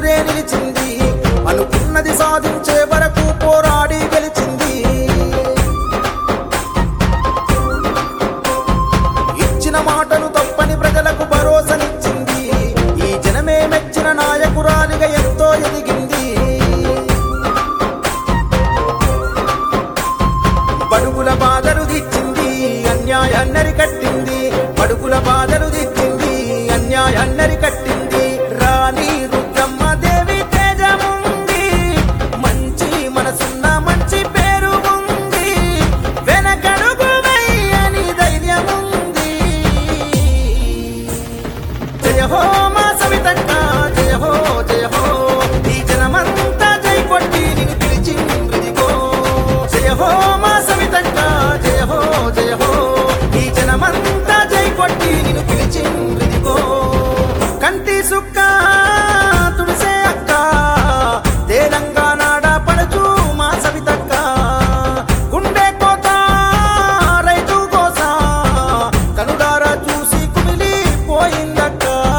ఊరే నిలిచింది, అనుకున్నది సాధించే వరకు పోరాడి గెలిచింది. ఇచ్చిన మాటను తప్పని ప్రజలకు భరోసానిచ్చింది, ఈ జనమే మెచ్చిన నాయకురాలిగా ఎంతో ఎదిగింది. బడుగుల బాధలు దిచ్చింది, అన్యాయాన్నరి కట్టింది, బడుగుల బాధలు దిచ్చింది, అన్యాయాన్నరి కట్టింది. రాణి రుద్రమ్మ దేవి తేజముంది, మంచి మనసున్న మంచి పేరు ఉంది, వెనకడుగు వేయని ధైర్యముంది. జయ హో మా సవితక్క, జయ హో జయ హో, ఈ జనమంతా జై కొట్టి నిన్ను పిలిచిందిగో. జయ హో మా సవితక్క, జయ హో జయ హో, ఈ జనమంతా జై కొట్టి నిన్ను పిలిచిందిగో. కంటి సుక్క తుడిసే అక్క, తెలంగాణ పడచు మా సవితక్క, గుండె కోత రైతు కోస, కనుడారా చూసి కుమిలి పోయిందక్క.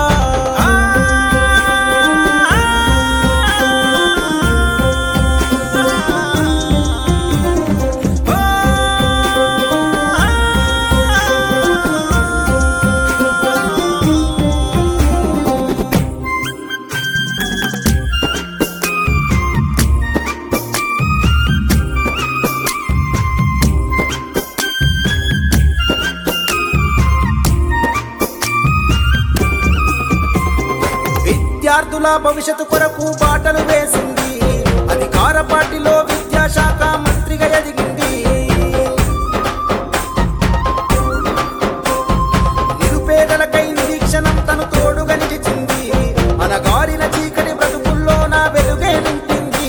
విద్యార్థుల భవిష్యత్తు కొరకు బాటలు వేసింది, అధికార పార్టీలో విద్యాశాఖ మంత్రిగా ఎదిగింది. నిరుపేదలకై నిరీక్షణం తను తోడుగా నిలిచింది, అనగారిన చీకటి బ్రతుకుల్లో నా వెలుగే నింపింది.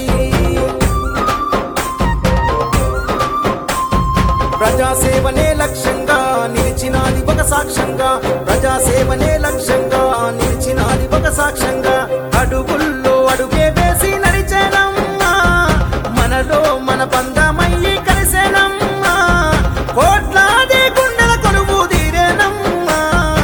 ప్రజాసేవనే లక్ష్యంగా నిలిచినాది ఒక సాక్ష్యంగా, ప్రజాసేవనే లక్ష్యంగా నిలిచినాది ఒక సాక్ష్యంగా. అడుగుల్లో అడుగే వేసి నడిచేనమ్మా, మనలో మన బంధమయ్యి కలిసేనమ్మా, కోట్లాది గుండెల కొలువు తీరేనమ్మా.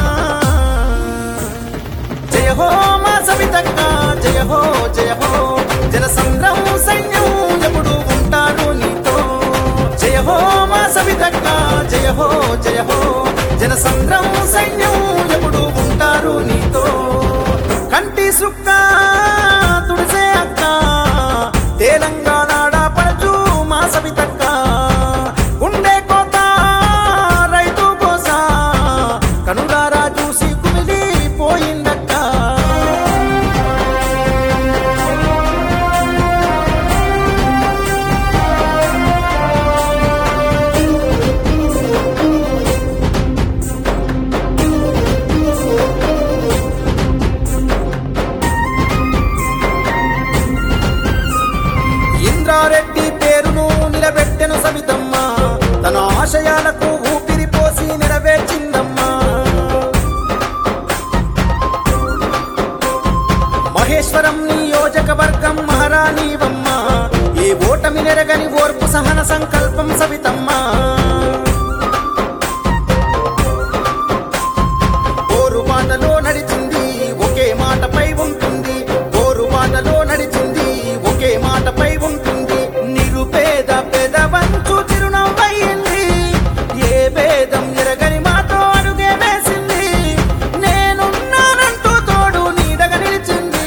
జయ హో మా సవితక్క, జయ హో జయ హో, జన సంద్రం సైన్యం ఎప్పుడు ఉంటారు నీతో. జయ హో మా సవితక్క, జయ హో జయ హో, జన సంద్రం సైన్యం ఎప్పుడు ఉంటారు నీతో. కంటి సుక్క తుడిసే అక్క, తెలంగాణ పడచు మా సవితక్క, గుండె కోత రైతు కోస, కనుడారా చూసి కుమిలి పోయిందక్క. ఇంద్రారెడ్డి పేరును నిలబెట్టెను సవితమ్మ, తన ఆశయాలకు ఊపిరి పోసి నెరవేర్చిందమ్మా. మహేశ్వరం నియోజకవర్గం మహారాణివమ్మ, ఏ ఓటమి నెరగని ఓర్పు సహన సంకల్పం సవితమ్మ. పోరుబాటలో నడిచింది, ఒకే మాటపై ఉంటుంది, పోరుబాటలో నడిచింది, ఒకే మాటపై ఉంటుంది. నిరుపేద పెదవంచు చిరునవ్వయింది, ఏ భేదం ఎరగని మాతో అడుగే వేసింది, నేనున్నానంటూ తోడు నీడగా నిలిచింది.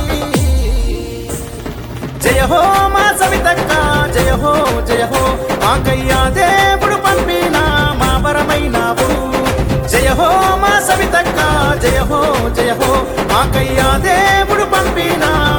జయ హో మా సవితక్క, జయ హో జయ హో, మాకయ్యా దేవుడు పంపిన మా వరమైనావు. జయ హో మా సవితక్క, జయ హో జయ హో, మాకయ్యా దేవుడు పంపిన